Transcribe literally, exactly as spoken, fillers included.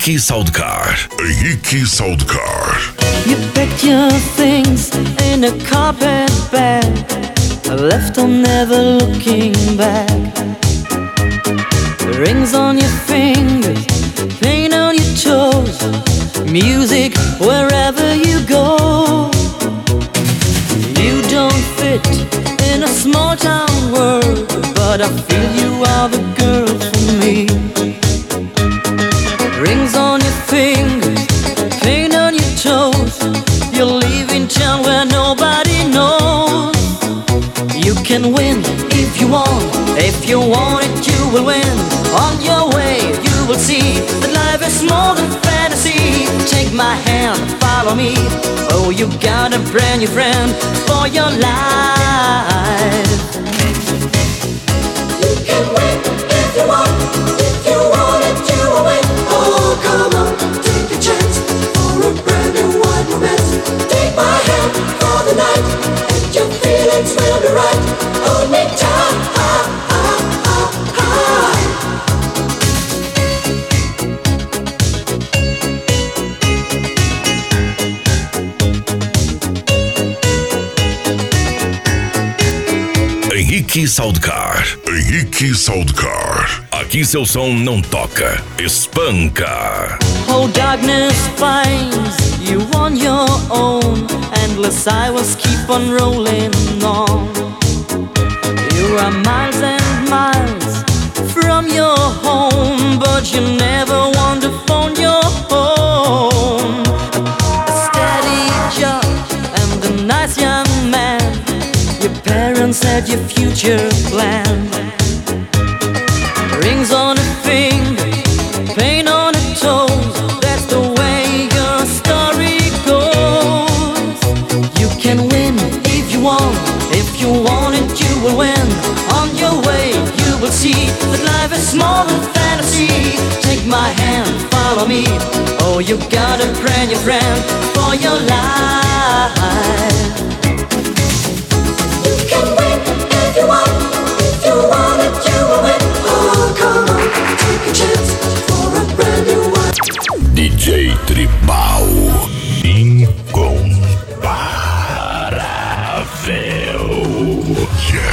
Henrique Soundcar. Henrique Soundcar. You packed your things in a carpet bag, left on never looking back. Rings on your fingers, paint on your toes, music wherever you go. You don't fit in a small town world, but I feel you are the girl for me. Rings on your fingers, paint on your toes, you're leaving town where nobody knows. You can win if you want, if you want it you will win. On your way you will see that life is more than fantasy. Take my hand, follow me, oh you got a brand new friend for your life. You can win if you want, if you want it you will win. Oh come on, take a chance for a brand new wide romance. Take my hand for the night, and your feelings will be right. Hold me tight, ah, ah, ah, ah. Henrique Soundcar. Henrique Soundcar. Aqui seu som não toca, espanca. Oh, darkness finds you on your own. Endless highways keep on rolling on. You are miles and miles from your home, but you never want to phone your home. A steady job and a nice young man, your parents had your future planned. Rings on a finger, paint on a toes, that's the way your story goes. You can win if you want, if you want it you will win. On your way you will see that life is more than fantasy. Take my hand, follow me, oh you got a brand new friend for your life. You can win if you want, if you want it you will win. Oh come on, take a chance for a brand new one. D J Tribal incomparável. Yeah.